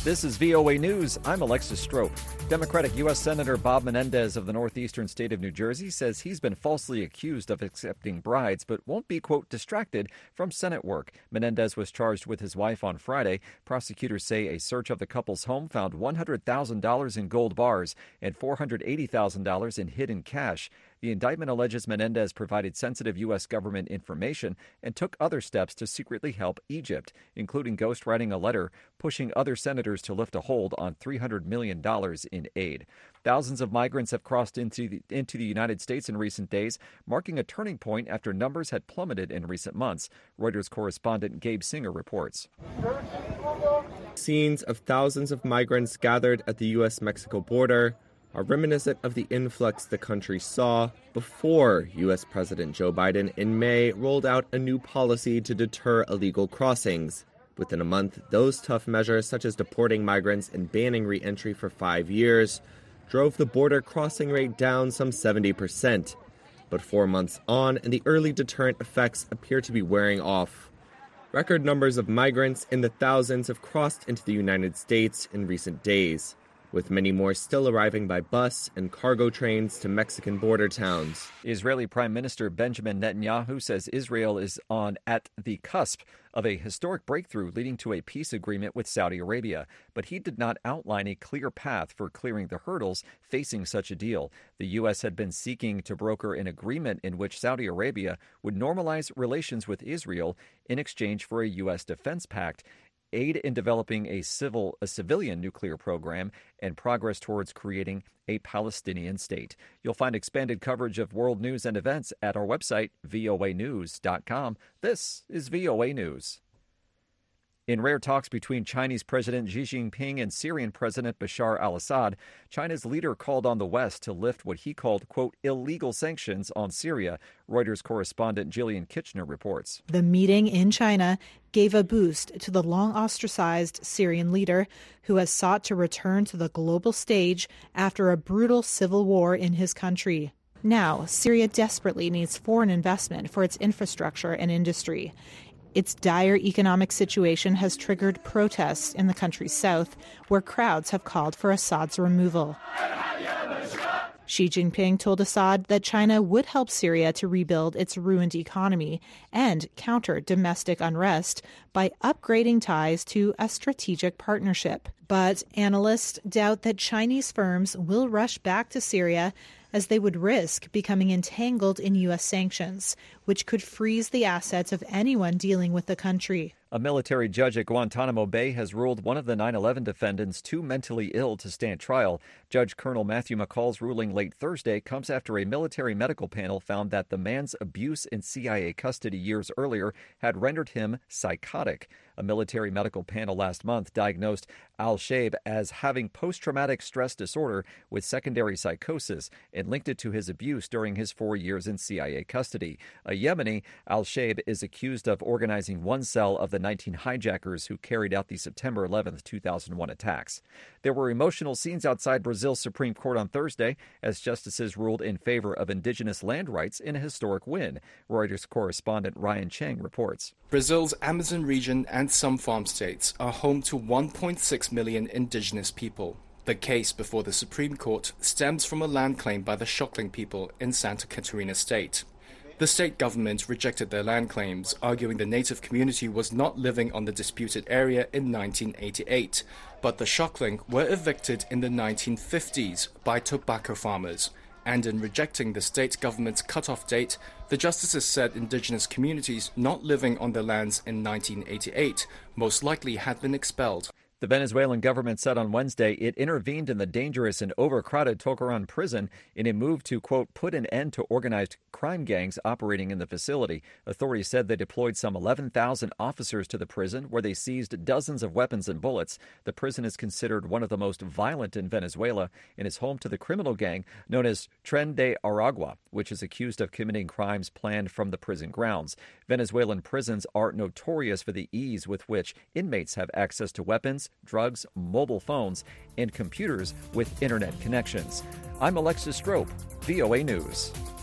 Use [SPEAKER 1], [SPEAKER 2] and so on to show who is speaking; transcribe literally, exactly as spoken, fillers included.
[SPEAKER 1] This is V O A News. I'm Alexis Strope. Democratic U S Senator Bob Menendez of the northeastern state of New Jersey says he's been falsely accused of accepting bribes, but won't be, quote, distracted from Senate work. Menendez was charged with his wife on Friday. Prosecutors say a search of the couple's home found one hundred thousand dollars in gold bars and four hundred eighty thousand dollars in hidden cash. The indictment alleges Menendez provided sensitive U S government information and took other steps to secretly help Egypt, including ghostwriting a letter pushing other senators to lift a hold on three hundred million dollars in aid. Thousands of migrants have crossed into the, into the United States in recent days, marking a turning point after numbers had plummeted in recent months. Reuters correspondent Gabe Singer reports.
[SPEAKER 2] Scenes of thousands of migrants gathered at the U S Mexico border are reminiscent of the influx the country saw before U S President Joe Biden in May rolled out a new policy to deter illegal crossings. Within a month, those tough measures, such as deporting migrants and banning re-entry for five years, drove the border crossing rate down some seventy percent. But four months on, and the early deterrent effects appear to be wearing off. Record numbers of migrants in the thousands have crossed into the United States in recent days, with many more still arriving by bus and cargo trains to Mexican border towns.
[SPEAKER 1] Israeli Prime Minister Benjamin Netanyahu says Israel is on at the cusp of a historic breakthrough leading to a peace agreement with Saudi Arabia, but he did not outline a clear path for clearing the hurdles facing such a deal. The U S had been seeking to broker an agreement in which Saudi Arabia would normalize relations with Israel in exchange for a U S defense pact, aid in developing a civil, a civilian nuclear program, and progress towards creating a Palestinian state. You'll find expanded coverage of world news and events at our website, V O A news dot com. This is V O A News. In rare talks between Chinese President Xi Jinping and Syrian President Bashar al-Assad, China's leader called on the West to lift what he called, quote, illegal sanctions on Syria. Reuters correspondent Jillian Kitchener reports.
[SPEAKER 3] The meeting in China gave a boost to the long ostracized Syrian leader, who has sought to return to the global stage after a brutal civil war in his country. Now, Syria desperately needs foreign investment for its infrastructure and industry. Its dire economic situation has triggered protests in the country's south, where crowds have called for Assad's removal. Xi Jinping told Assad that China would help Syria to rebuild its ruined economy and counter domestic unrest by upgrading ties to a strategic partnership. But analysts doubt that Chinese firms will rush back to Syria, as they would risk becoming entangled in U S sanctions, which could freeze the assets of anyone dealing with the country.
[SPEAKER 1] A military judge at Guantanamo Bay has ruled one of the nine eleven defendants too mentally ill to stand trial. Judge Colonel Matthew McCall's ruling late Thursday comes after a military medical panel found that the man's abuse in C I A custody years earlier had rendered him psychotic. A military medical panel last month diagnosed al-Shaib as having post-traumatic stress disorder with secondary psychosis and linked it to his abuse during his four years in C I A custody. A Yemeni, al-Shaib is accused of organizing one cell of the nineteen hijackers who carried out the September eleventh, two thousand one attacks. There were emotional scenes outside Brazil's Supreme Court on Thursday as justices ruled in favor of indigenous land rights in a historic win. Reuters correspondent Ryan Chang reports.
[SPEAKER 4] Brazil's Amazon region and some farm states are home to one point six million indigenous people. The case before the Supreme Court stems from a land claim by the Xokling people in Santa Catarina state. The state government rejected their land claims, arguing the native community was not living on the disputed area in nineteen eighty-eight, but the Xokling were evicted in the nineteen fifties by tobacco farmers. And in rejecting the state government's cutoff date, the justices said indigenous communities not living on their lands in nineteen eighty-eight most likely had been expelled.
[SPEAKER 1] The Venezuelan government said on Wednesday it intervened in the dangerous and overcrowded Tocaron prison in a move to, quote, put an end to organized crime gangs operating in the facility. Authorities said they deployed some eleven thousand officers to the prison, where they seized dozens of weapons and bullets. The prison is considered one of the most violent in Venezuela and is home to the criminal gang known as Tren de Aragua, which is accused of committing crimes planned from the prison grounds. Venezuelan prisons are notorious for the ease with which inmates have access to weapons, drugs, mobile phones, and computers with internet connections. I'm Alexis Strope, V O A News.